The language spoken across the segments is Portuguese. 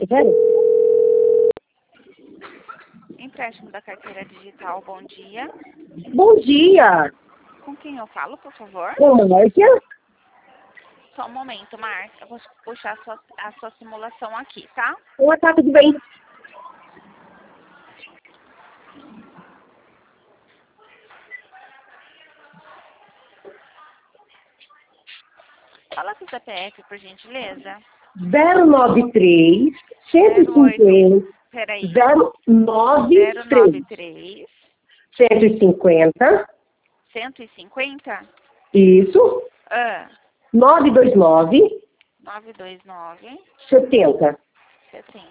Sério? Empréstimo da carteira digital, bom dia. Bom dia! Com quem eu falo, por favor? Ô, Márcia? Só um momento, Márcia. Eu vou puxar a sua simulação aqui, tá? Oi, tá tudo bem? Fala seu CPF, por gentileza. 093 150 Peraí. 093 150 150? isso, Ah, 929 929 70. 70.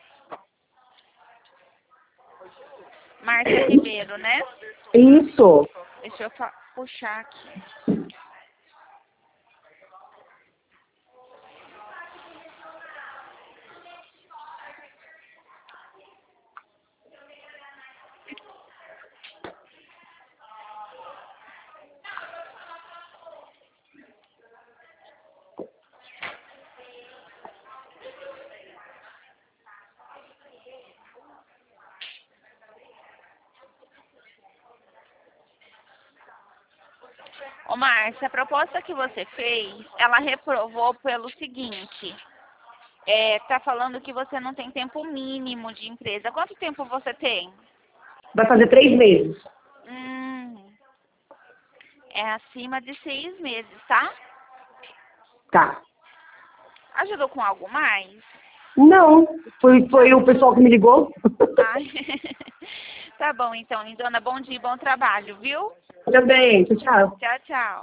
Márcia Ribeiro, né? Isso. Deixa eu puxar aqui. Ô, Márcia, a proposta que você fez, ela reprovou pelo seguinte. Tá falando que você não tem tempo mínimo de empresa. Quanto tempo você tem? Vai fazer 3 meses. É acima de 6 meses, tá? Tá. Ajudou com algo mais? Não, foi o pessoal que me ligou. Ai. Tá bom, então, lindona. Bom dia e bom trabalho, viu? Também, tchau. Tchau, tchau.